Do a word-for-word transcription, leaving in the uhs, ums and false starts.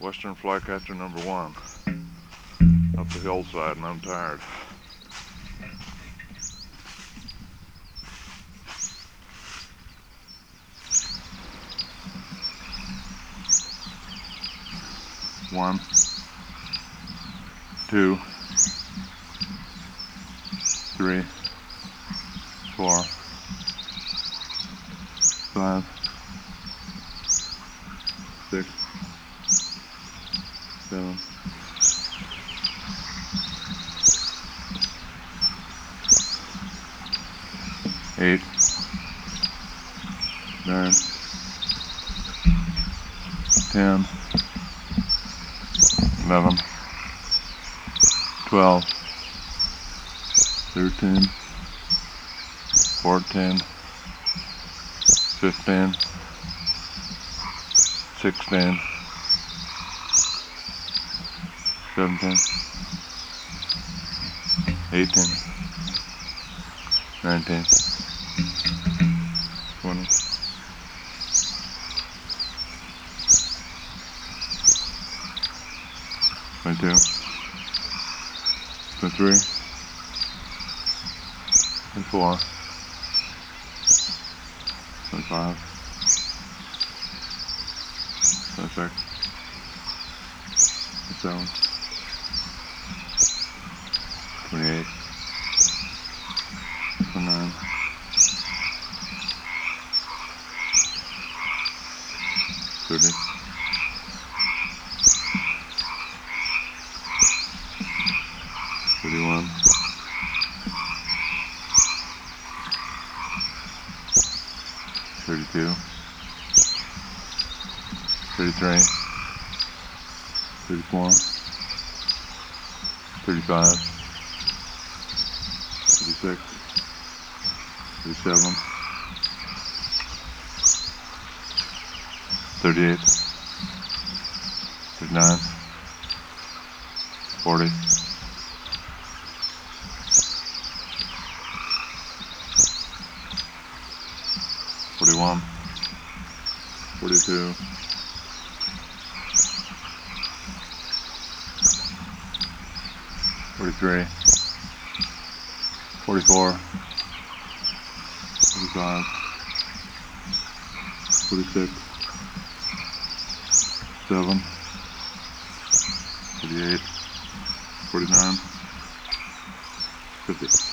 Western flycatcher number one, up the hillside, and I'm tired. One, two, three, four, five, six, seven, eight, nine, ten, eleven, twelve, thirteen, fourteen, fifteen, sixteen, seventeen, eighteen, nineteen, twenty, twenty-two, twenty-three, twenty-four, twenty-five, twenty-six, twenty-seven, twenty-eight, twenty-nine, thirty, thirty-one, thirty-two, thirty-three, thirty-four, thirty-five, thirty-six, thirty-seven, thirty-eight, thirty-nine, forty, forty-one, forty-two, forty-three, forty-four, forty-five, forty-six, seven, forty-eight, forty-nine, fifty.